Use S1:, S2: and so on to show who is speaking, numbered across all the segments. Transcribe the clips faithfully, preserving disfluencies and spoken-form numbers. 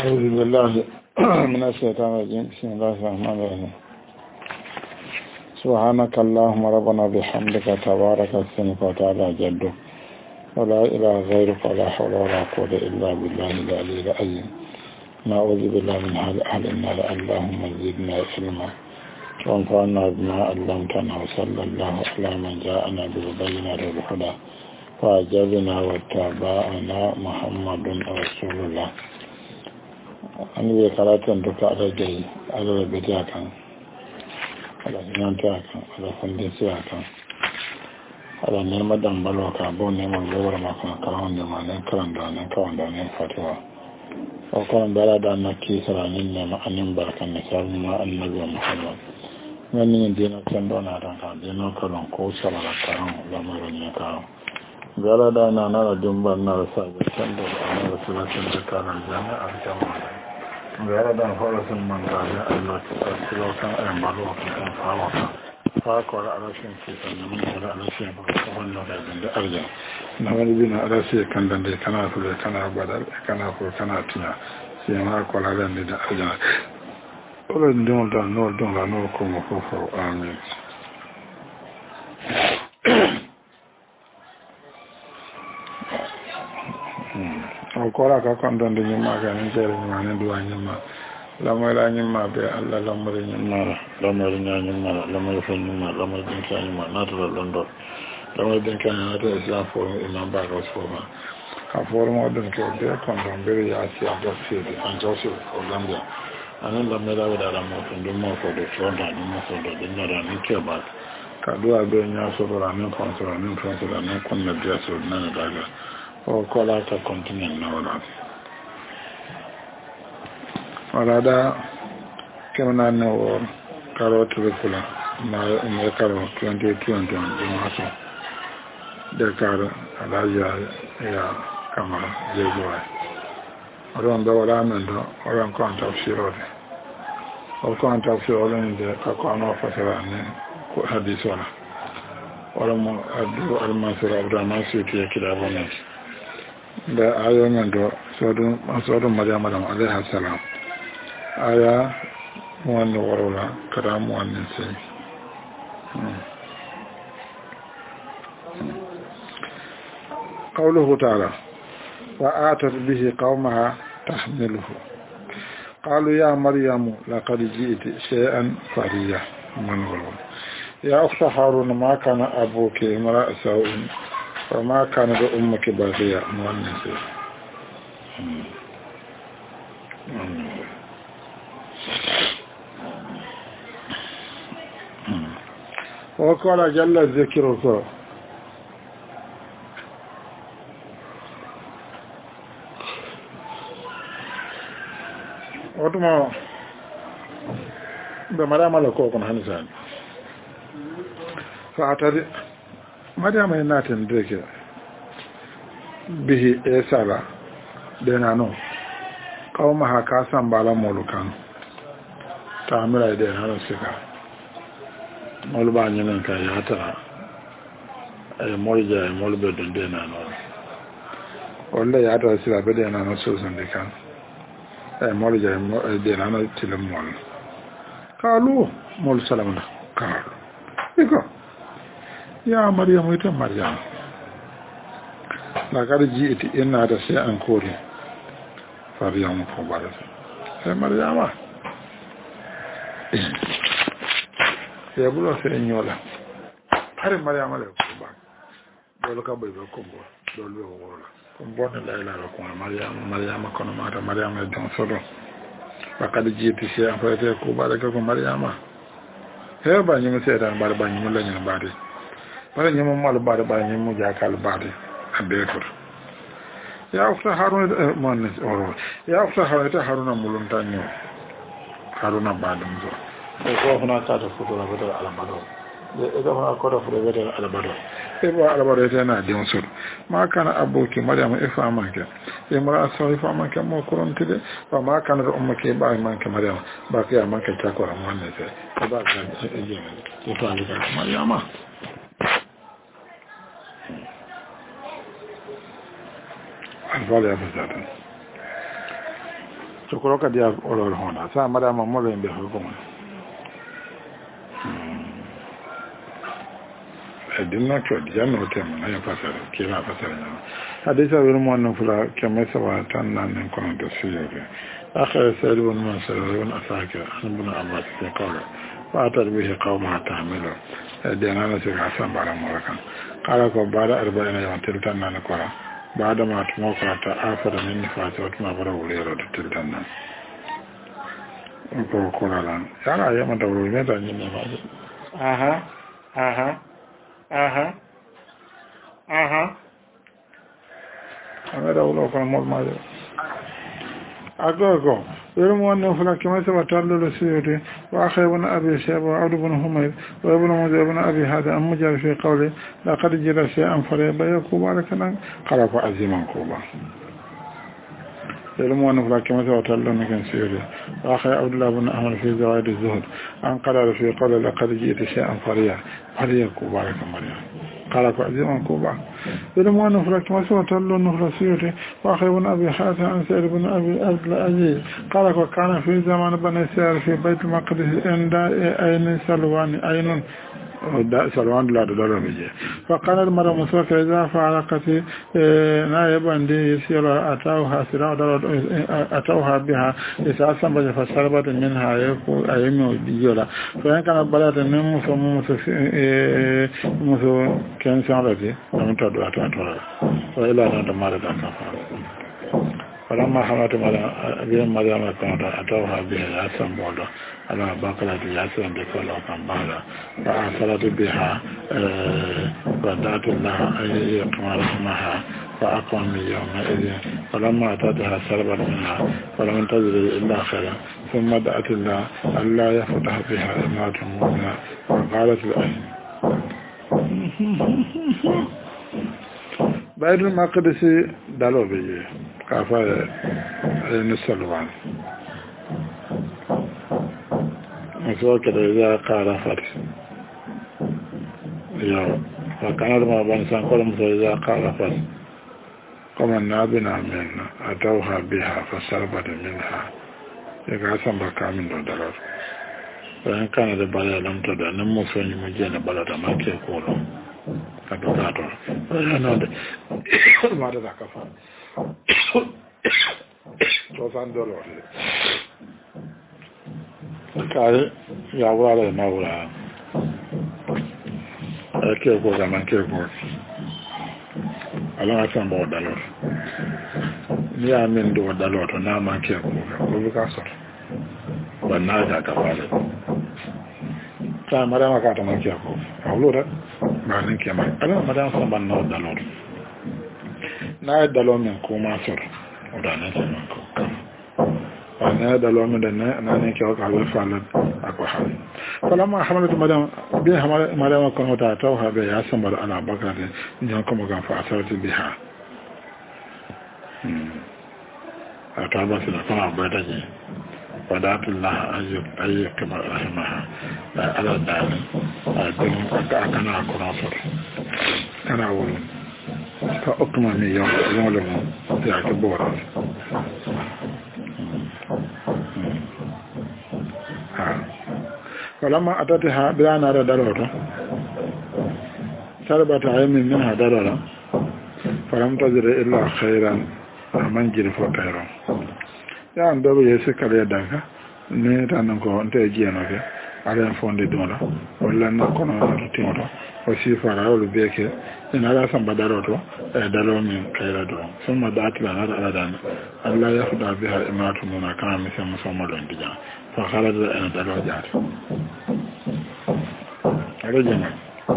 S1: أعوذ بالله من الشيطان الرجيم بسم الله الرحمن الرحيم سبحانك اللهم ربنا بحمدك تبارك اسمك وتعالى جدك ولا إله غيرك ولا حول ولا قوة إلا بالله العلي العظيم نعوذ بالله من حال أهل النار اللهم زدنا علما وانفعنا بما علمتنا وصلى الله على من جاءنا بالبينات والهدى فأجابنا واتبعنا محمد رسول الله an yi karatun duka a rage a rarrabe ta kan alazinanta kan alafundin siya kan ala neman dambalo ka abu neman gowar makon karon nemanin karan da wani kawan da wani fatuwa kwakwaron bera da na kisara nin nema anin barkan na sarari ma annabi wa muhammad wani yin dinar can dona ran ka dinar karon ko sabara karon lamarin ya karon bera da na nara dimbar na rasa ga can da ana da sulatun da karon jami'ar jama'a gara da farasin mangaje Allah ta tsiro kan ayan balo kan fawa fa ko da arashin ce kan mun da arashin ba ko wannan da da arja na wani bin arashi kan dan dai kana so kana badal kana ko kana tinya sai ma ko la dan da arja ko don da no don la no ko mo ko fo amin kola ka kon don de nyima ga ni jere nyima ne duwa nyima la mo la nyima be alla la mo nyima la mo nyima la mo fa nyima la mo din ka nyima na to londo la mo din ka na to islam for imam ba ko so ma ka for mo don ke de kon don be ya si ado si de an joso ko gambia anan la me la da la mo to mo ko de so da ni mo so de na da ni ke ba ka duwa be nya so ra ni kon so ra ni kon so ra ni kon na dia so na daga o kola ta continent na wala wala da kemna no karo trikula na me karo twenty twenty di maso de karo ala ya ya kama jewa oron da wala men do oron konta siro de o konta siro de ka ko no fasara ne ko hadisi wala oron mo adu al-mansur abdurrahman suti ya kida bonan da ayoyin da sauran maryam alaiha salam aya wannan warwala karamu wannan sai قوله تعالى وآتت به قومها تحمله قالوا يا مريم لقد جئت شيئا فريا من غلو يا أخت هارون ما كان أبوك امرأ سوء وما كان لأمك باغية مؤنثة وقال جل ذكرك وتما بمرام لكوكم هنسان فأتري مريم يناتن ديك به إسالة دينانو قومها كاسم بالا مولوكان تعمل أيديها نسكا مولبا نينكا ياترا أي مولجا أي مولبا دينانو ولا ياترا سلا بدينانو سوسن ديكان أي مولجا أي دينانو تلمول قالوا مول سلامنا قالوا إيكو ya maryamu ita maryamu la kada ji ita ina da sai an kore maryamu ko bare sai maryama ya bulo sai nyola har maryama le ko ba dole ka bai ba ko bo dole wo wala ko bo na la la ko maryama maryama kono mata maryama don sodo la kada ji ita sai an fara ko bare ko maryama he ba nyi sai dan bare ba nyi la nyi bare bala nyama mal baade ba nyamu jakal baade abetor ya ufta haruna mon oro ya ufta haruna haruna mulum tanyo haruna baade mzo ko hona ta ta fudo la betor ala bado e da hona ko da fudo betor ala bado e ba ala bado ta na dion sur ma kana abuki maryam e fa manke e mara so fa manke mo koron tide fa ma kana da ummake ba manke maryam ba ka manke ta ko ran ne sai ba ka e je e to ali ka maryama الفعل يا فزاتا to ko ka dia olol hona sa madama mo le be ko mo dinna to janno tem na ya pasare kila pasare na hadisa wir mo non fula kemme sawa tan nan ko non to siyore akhir sayyid ibn mansur ibn asaka ibn abbas fi qala fa atar bihi qawma ta'milu dena na se ga san bara mo kan kala ko bara arba'ina yawan tiltan nan ko ra bada ma tumo ko ta afara min fa ta tuma bara wuri ro tiltan nan ko ko la yara ya mata wuri ne da ni ne ba aha aha aha aha amera ulo ko mo ma agogo yero mo ne fula kema se watallo lo siyode wa khaybun abi shayba wa ibn humayr wa ibn mujah ibn abi hada am mujah fi qawli laqad jira shay'an fara bayaku barakanan qala fa aziman kuba yero mo ne fula kema se watallo ne kan siyode wa khay abdullah ibn ahmad fi zawaid az-zuhd an qala fi qawli laqad jira shay'an fariya fariya kuba barakanan قال فأزيما كوبا إذا نفرك ما سوى تلو نفرسيوتي وأخي بن أبي حاتم عن سيد بن أبي عبد العزيز قال وكان في زمان بني سيار في بيت المقدس عند أين سلوان أين سلوان لا دولار بيجي فقال المرأة مسوك إذا فعلقت نائبا دي يسير أتوها سراء أتوها بها إساسا بجي فسربت منها يكو أيمي وديولا فإن كانت بلاد نمسو مسو كنسان التي لم تدو أتوها وإلا أن تمارد أكفار فلما حملت مريم مريم كانت أتوها بها ياسم بوضع على بقرة ياسم بكل وكان بعد فأرسلت بها فدعت الله أن يقمع رحمها فأقوم يومئذ فلما أتتها سربت منها فلم تجد إلا خيرا ثم دعت الله ألا يفتح بها امرأة مؤمنة وقالت الأين بيت المقدس دلو بيجي كافة نسلوان مسوك إذا قال فرس يو فكانت ما بنسان كل مسوك إذا قال فرس كما نابنا منا أتوها بها فسربت منها يقاسم بكا من دولار فإن كانت بلا لم تدع نمسو نمجين بلا ما كيقولوا كدوكاتور فإن ما تدع كفان توسان دولار kare ya wura na wura ake ko zaman ke ko ala san ba dalor ni amin do dalor to na ma ke ko ko ka so ba na ga ka wale ta mara ma ka ta ma ke ko awlo da ba nin ke ma ala mara san ban na dalor na dalor min ko ma so o da na san ko أنا هذا لو من النا أنا نيجي أقول فعلا أقول حال فلما حملت مدام بها مدام كانوا تعتوها بها سمر أنا بكرة نجاكم كان فأثرت بها أتابع سلطان بدري فدعت الله أن يكبر رحمها على الدار أدين أكنا أكون أصر أنا أقول فأكمل يوم يوم لهم يعتبر فلما أتتها بلانا ردلوتا سربت عيم منها دلولا فلم تجد إلا خيرا من جرف خيرا يعني دابا يسك اليدك نيتا نكو انت جينوك على فوند دولا ولا نكون نتيمو وسيفا راول بيك إن هذا سنبا دلوتو دلو من خيرا دو ثم دعت لنا على دان الله يخدع بها إمارة منا كان مثل مسوما لندجان فخرج أن دلو جات رجنا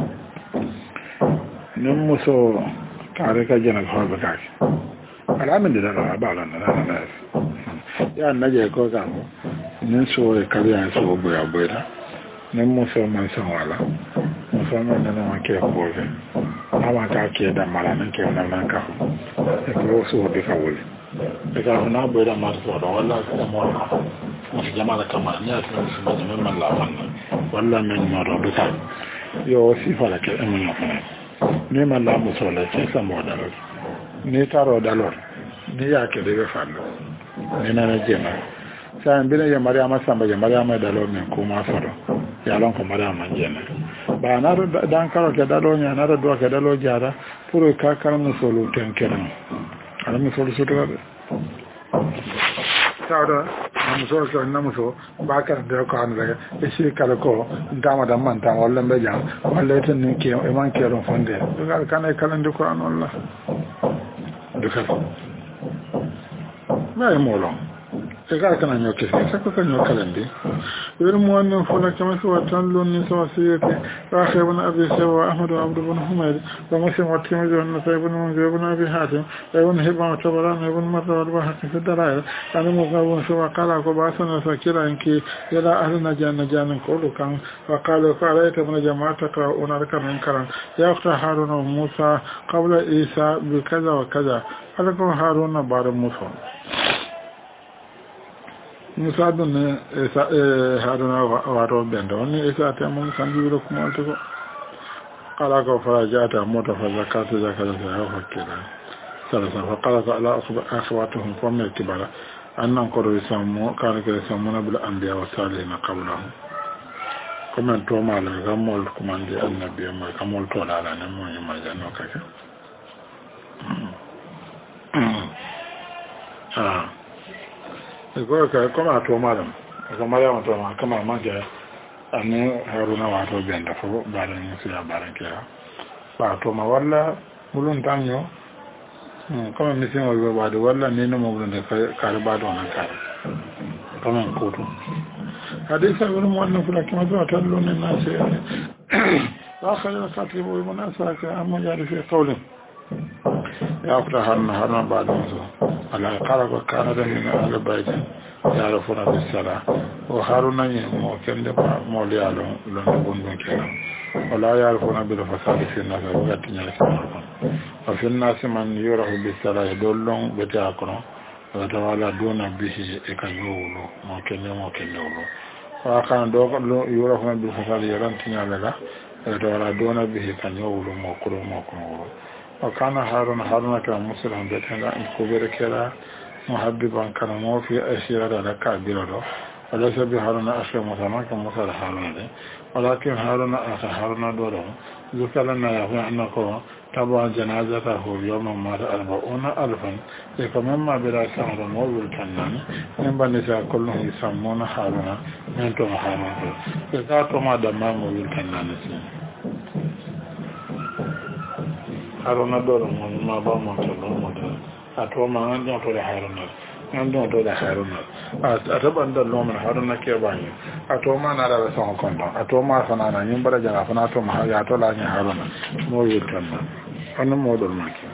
S1: نمسو كاريكا جنك هو بكاك العمل ده لا بعلنا لا لا يا نجي كوكا نسو كاريا سو بيا بيا نمسو من سوالا مسو من نما كي كوكا أما كاكي ده مالا نكي نانكا يكلو سو بكاولي بكاولي نابو ده مارسو ولا كمونا masu jama'a kama ne a cikin su masu memman lawan nan wallan min mara duka yau sifa da ke ɗin mafi neman lamu sola ce samu dalar ne taro dalar ne ya ke da ya faru ni na jema sa mbina ya mariama samba ya mariama dalo men ko ma faro ya lon ko mariama jena ba na dan karo ke dalo nya na do ke dalo jara pour ka kan mo solo ten kenan ala mi solo soto be tawda am so so nam so ba ka de ko an daga e shi kala ko ndama da man tan walla be jam walla tan ni ke e man ke ron fonde do kan e kala de ko an walla do ka ma e molo e ga kana nyoke sa ko kan nyoka landi wer mo an fona kama so tan lon ni so siyete wa khaybun abi sawa ahmad wa abd ibn humayd wa muslim wa tirmidhi wa nasai ibn munzir ibn abi hatim wa ibn hibban wa tabaran ibn marra wa bahaq fi dalail ana mo ga won so qala ko ba sana sakira inki ila ahli najanna janan ko do kan wa qala fa alayta ibn jama'ata ka unarka min karan ya ukhta harun wa musa qabla isa bi kaza wa kaza alako harun ba'da musa musa dun ne haruna wato bendo ne isa ta mun san biyo kuma to qala ko farajata mota fa zakatu zakatu ya fakira sala sa qala ka ala akhwatuhum fa min kibara annan ko do samu kana ke samu na bil anbiya wa salihin qablahu kuma to mala gamol kuma ndi annabi ma gamol to la la ne mo yima janno kaka ah ko ka koma to malam kama ya to ma kama manje ane haruna wato benda fo baran su ya baran kira ba to ma walla mulun tanyo kama misin wa ba da walla ne no mulun da kare ba don nan kare kama ko to hadisa wurin wannan kula kima zuwa tallo ne na sai ba khayra katibu munasaka amma ya rufe qaulin ya fita hannu hannun ba da musu ala kara ko kana da min ala baiti ya rafuna bisala wa haruna ne mo kende ba mo li alo lo no bondon kenan wala ya rafuna bil fasadi fi nas wa gatinya ci ko wa fi nas man yurahu bisala dollon beta kono wa tawala dona bihi e kan yolo mo kende mo kende wolo wa kan do lo yurahu bil fasadi yarantinya lega e tawala dona bihi kan yolo mo ko mo ko وكان هارون هارون كان مسلم بيتنا كبير كلا محببا كان مو في أشياء لك كبيرة وليس بهارون أشياء مسلم كمثل هارون ولكن هارون أخي هارون دوره ذكر لنا يقول أنه تبع جنازته يوم مات أربعون ألفا لكم مما بلا سهر موضوع الكنان من بنساء كلهم يسمون هارون من توم هارون فذاتهم دماء موضوع الكنان haruna dole mun ma ba mu to mu a to ma an don to da haruna an don to da haruna a ta banda lomin haruna ke bani a to ma na da son kondo a to ma sana na yin bara jana fana to ma ya to la ni haruna mo yurtan na an mo dol ma ke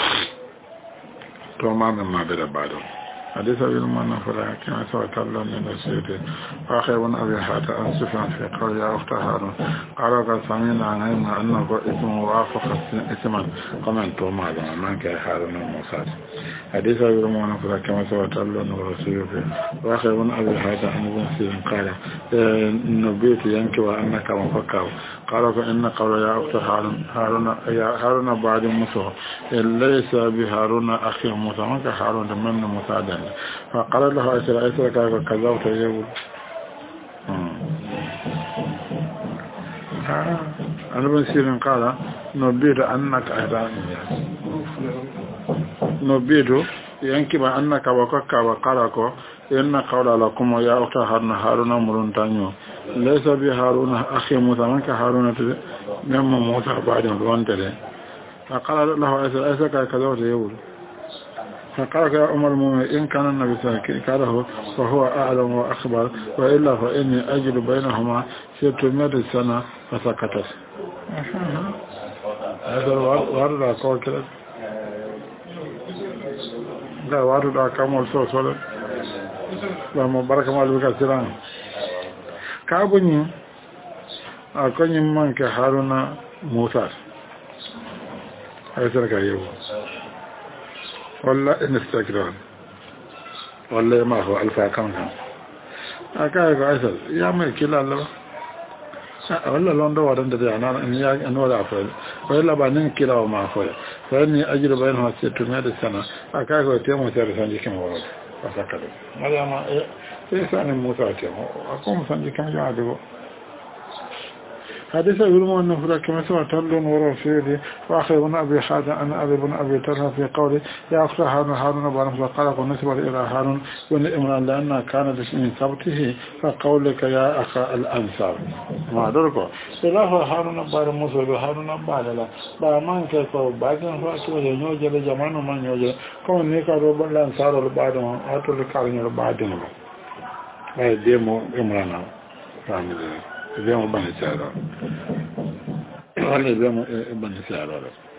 S1: to ma ma be da bado حديث أبي المعنى فلا كما سوى الله من السيد وآخر بن أبي حاتى أن سفيان في قول يا أخت هارون قال قد سمعنا عن علم أنه اسمه وافق اسما قمن توما من كان هارون موسى حديث أبي المعنى فلا كما سوى الله من السيد وآخر بن أبي حاتى أن ابن سيد قال نبيت ينكي وأنك مفكر قال فإن قول يا أخت هارون هارون يا هارون بعد موسى ليس بهارون أخي موسى من كان هارون من موسى فقال له أسر أسر كذا وتجاوب أنا بنسير قال نبيد أنك أهداني نبيد ينكب أنك وكك وقالك إن قول لكم يا أخت هارون هارون مرنتانيو ليس بهارون أخي موسى منك هارون مما موسى بعد الوانتلي فقال له أسر أسر كذا وتجاوب فقال يا أم المؤمنين إن كان النبي صلى الله عليه وسلم فهو أعلم وأخبر وإلا فإني أجد بينهما ستمائة سنة فسكتت هذا الوارد أقول كده لا وارد أكمل صوت ولا لا مبارك ما لبك السلام كابني أكوني منك هارون موسى أيسرك أيوه ولا انستغرام ولا ما هو الفا كان اكاي عسل يا ما كلا الله ولا لوندو ودان ده انا ان يا ان ولا فايل ولا بانين كلا وما فايل فاني اجر بينها ستمائة سنه اكاي تيمو سير سانجي كما fasakade mariama e sani musa te akom sanji kan jaade حديث ابن المنفر كما سمعتم ورسوله واخر بن ابي حاتم ان ابي بن ابي طلحه في قوله يا اخت هارون هارون بن قال ونسب الى هارون وان امران لان كان من سبته فقولك يا اخ الانصار ما دركو سلاف هارون بن موسى هارون بعد لا با مان كو باجن فاتو نيوجه جمانو ما نيوجه كون ني كارو بن الانصار بعد ما اتو كارنيو بعد ما اي ديمو امران فاميلي Abbiamo baniciato. Abbiamo baniciato.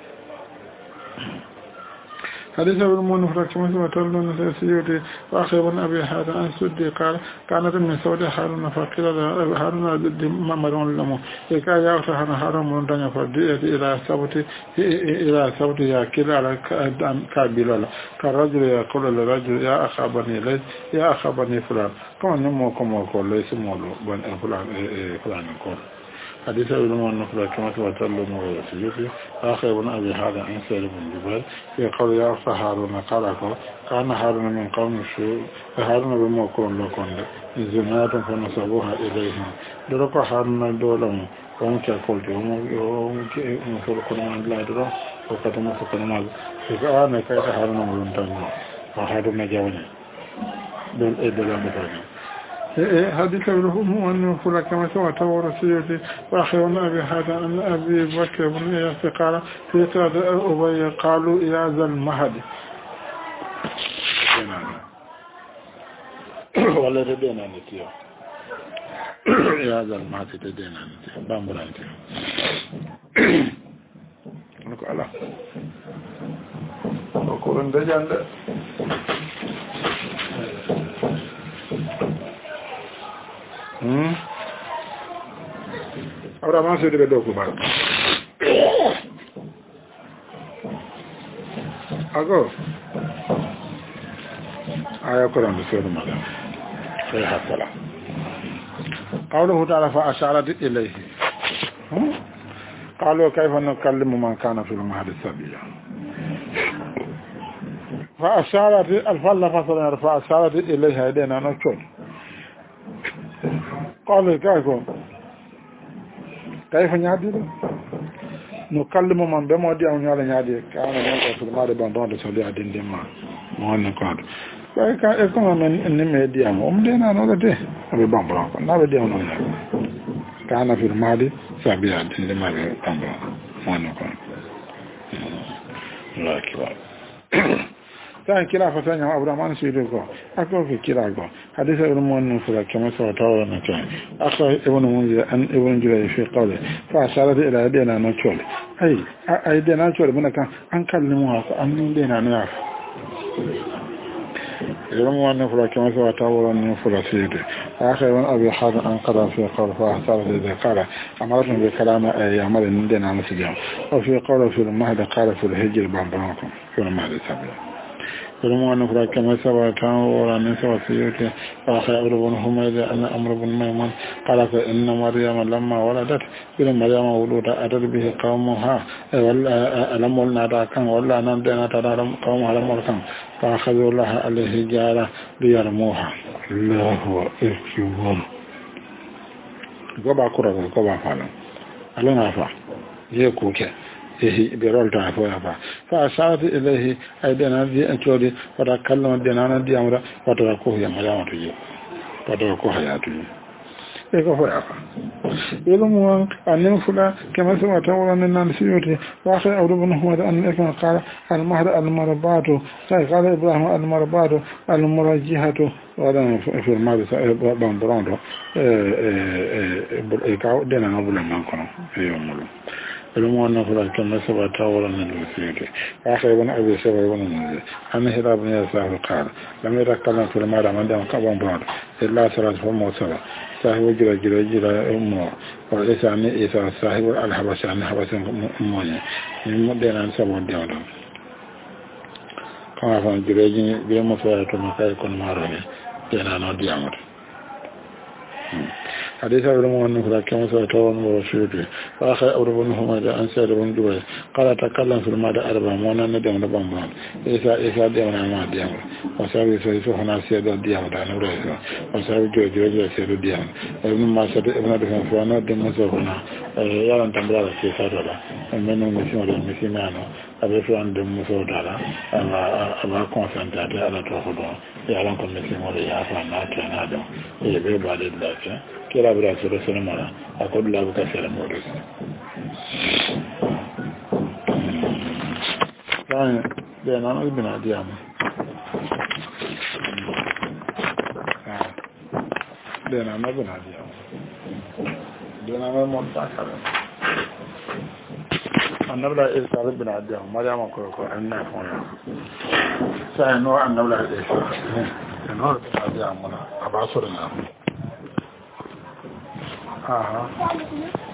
S1: حديث ابن المنفر كما سمعتم سيدي واخر بن ابي حاتم عن سدي قال كانت من سود هارون فقيل هارون ضد ممرون لهم كان ياخذ هارون من دنيا فدي الى سبت الى سبت يا كلا على كابيل كرجل يقول للرجل يا اخا بني ليس يا اخا بني فلان كما نمو كما يقول ليس مولو بن فلان فلان يقول حديث ابن المنفر كما سمعتم سيدي آخر بن أبي حاتم عن سعيد بن جبير يقول يا أخ هارون قال كان هارون من قوم الشيوع هارون بموكون لكم زنات فنسبوها إليهم درك هارون دولهم ومك قلت ومك مفرقون من الله درك وقد مفرقون من الله أنا كيف هارون ملنتني وهارون جاوني دول إدلا بطاني حديث ابن المنفر كما سمعت ورسيته واخر بن ابي حاتم ان ابي بكر بن اياس قال في قراءة ابي قالوا يا ذا المهد ولا تدينا نتيو يا ذا المهد تدينا نتيو بامبرانتي نكو الله وكورن دجاند Hmm. Ahora más se debe documar. Ago. Aya Quran sura Maryam. Sai hasala. Qawluhu ta'ala fa asharat ilayhi. قالوا كيف نكلم من كان في المهد سبيا فأشارت الفلة فصلا فأشارت إليها يدينا نكتب قالوا كيف كيف نعدي نكلم من بمودي أو نعلي نعدي كان نقول في المهد بندون لسولي أدين ديما مهن قال كان يكون من نمي ديام أمدينا نولده أبي بامبران نابي ديام نولده كان في المهد سبيا أدين ديما بامبران مهن قال الله أكبر كان كلا فتان يا أبراهيم سيدكو أكو في كلا كو حديث ابن منفر كما سوى نكان أخ ابن منذر أن ابن جريج في قوله فأشارت إلى يدينا نشول أي أيدينا نشول من كان أنكلمها أن يدينا نعرف ابن منفر كما سوى نفر سيده آخر ابن أبي حاتم أنقذ في قوله فأشارت إذا قال أمرتم بكلام يعمل يدينا نسجم وفي قوله في المهد قال في الهجر بامبرانكم في المهد سبيل فلما نفرا كما سبا كان ورا من سوى سيوته فأخي أمر بن حميد أن أمر بن ميمون قال فإن مريم لما ولدت إلى مريم ولودا أتت به قومها ألم ولنا كان ولا نمدنا ترى قومها لم ولكم فأخذوا الله عليه جارة ليرموها الله أكبر قبع قرى قبع فعلا ألنا فعلا يكوك إيه بيرول تعرفوا يا با فأشارت إليه أيدينا دي أنشودي فتكلم دينانا دي أمرا فتركوه يا مريم تجي فتركوه يا تجي إيه كفوا يا با يلوم أن فلا كما سمع تقول أن النسيوتي وآخر أولو بن حمد أن إكما قال المهد المربات قال إبراهيم المربات المرجحة وهذا في الماضي بامبراندو إيه دينانا بلا منكم في يوم ملو فلما نفر كما سبع تاورا من الوسيلة آخر ابن أبي سبع ابن منزل أن هراب بن يسار قال لم يتكلم في المال من دام قبل بعض إلا سرات فمو سبع صاحب جرى جرى جرى أمه وليس عن إيسا صاحب الحبس عن حبس أمه من مدين عن سبع ديولا كما فان جرى جرى بيوم فارة مكاي كن ماروني دينا نو ديامر حديث أبو بن هريرة كما سأتوا ورسوله فأخذ أبو بن حميد عن سعد بن جبير قال تكلم في المادة أربعة مونا ندم نبام بام إيسا إيسا ديامنا ما ديام وسابي سويسو هنا سيادة ديام دانو ريسا وسابي جو جو جو سيادة ديام ابن ما سيادة ابن دفن فوانا دم سو هنا يالان تنبلا سيسا دولا منو مسيما دم مسيمانو أبي فوان دم سو دولا أبا كونسنتاتي على توخدو يالان كون مسيما ليا فانا كينا دم يبي بعد الله kira bira sura sura mara akodu la buka sura modus dan de na no bina diam de na no bina diam de na no mon ta kare annabla isa bina diam mariama ko ko anna ko sa no annabla isa no bina diam na aba sura na aha